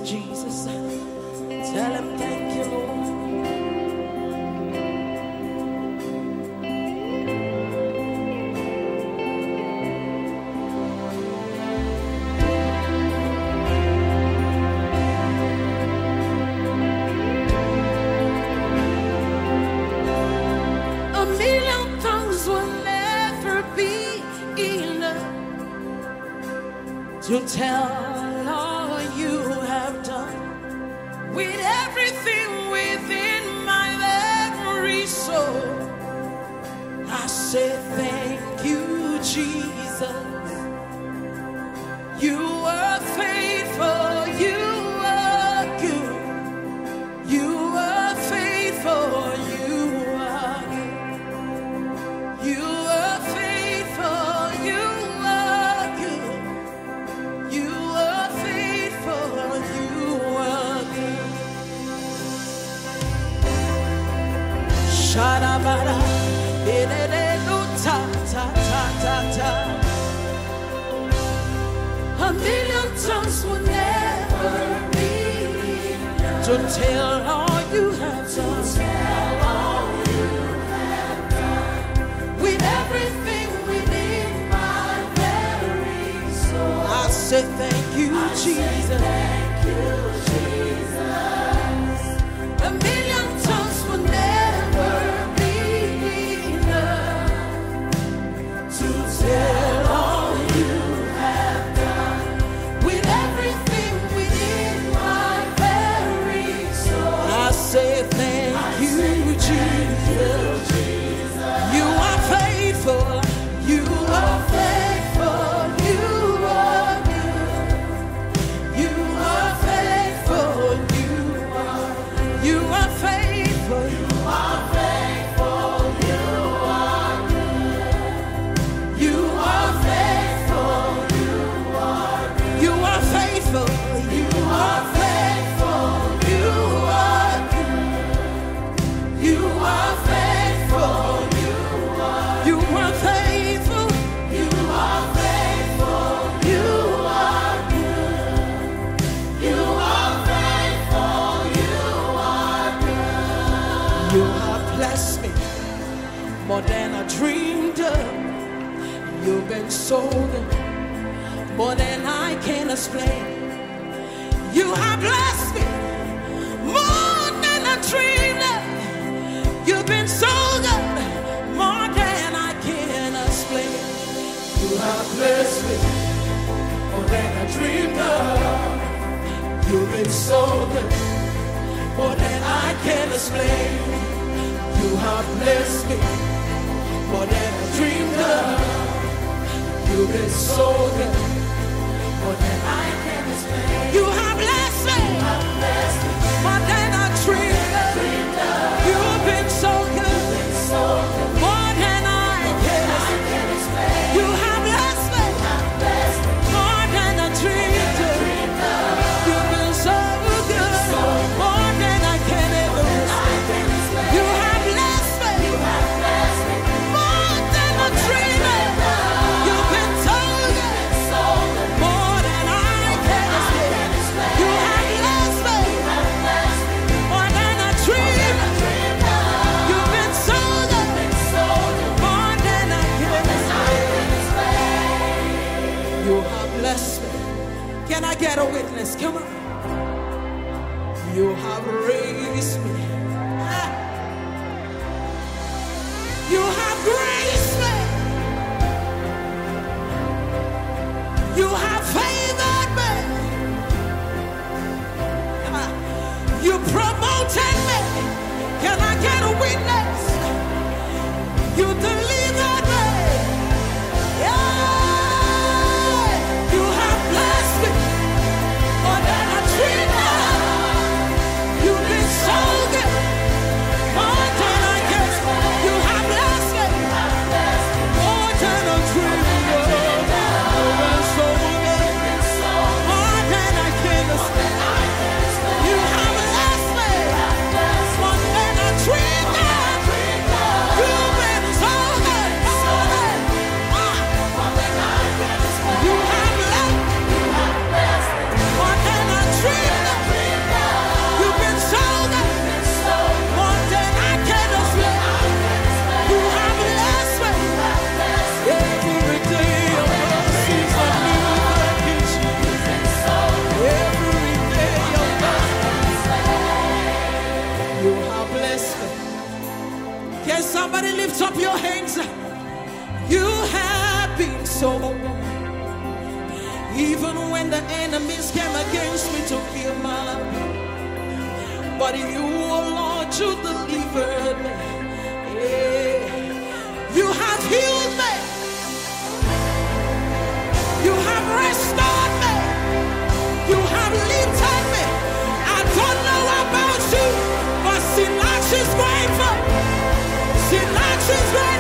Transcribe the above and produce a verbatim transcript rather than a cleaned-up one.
Jesus. Tell him thank you, Lord. A million tongues will never be enough to tell all you have done. With everything within my very soul, I say thank you, Jesus. You are faithful, you are good. You are faithful, you are good. You are faithful, you are good. You are faithful, you are good. Shadabara, elelelu, ta ta ta ta ta. A million tongues will never be enough to tell all you have done. With everything within my very soul, I say thank you, Jesus. Thank you, Jesus. A million tongues will never be enough to tell all you have done. With everything within my very soul, I say thank you, Jesus. You are faithful, you are faithful, you are good. You are faithful, you are, you are faithful, you are faithful, you are good. You are faithful, you are good. You are faithful, you are faithful, you are good. You are faithful, you are, you are faithful, you are faithful, you are good. You are faithful, you are good. You have blessed me more than I dreamed of. You've been so good, more than I can explain. You have blessed me more than I dreamed of. You've been so good, more than I can explain. You have blessed me more than I dreamed of. You've been so good, more than I can explain. You have blessed me more than I dreamed of. You've been so good, more than I can explain. You have blessed me more than I dreamed of. You've been so good, more than I can explain. You have blessed me more than I dreamed of. You've been so good, more than I can ever explain. You have blessed me more than I dreamed of. You've been so good, more than I can explain. You have blessed me more than I dreamed of. You've been so good, more than I can explain. You have blessed me. Can I get a witness? Come on. You have raised me. Ah. You have graced me. You have favored me. Ah. You promoted me. Can I get a witness? You delivered me. Yeah. You have blessed me more than I dreamed of. You've been so good, more than I can. You have blessed me more than I dreamed of. You've been so good, more than I can explain. You have blessed me more than I dreamed of. You've been so Somebody lift up your hands. You have been so good. Even when the enemies came against me to kill my life, but you, oh Lord, you delivered me. Yeah. You have healed me. You have restored me. You have lifted me. I don't know about you, but Sinach is grateful. Sinach is grateful.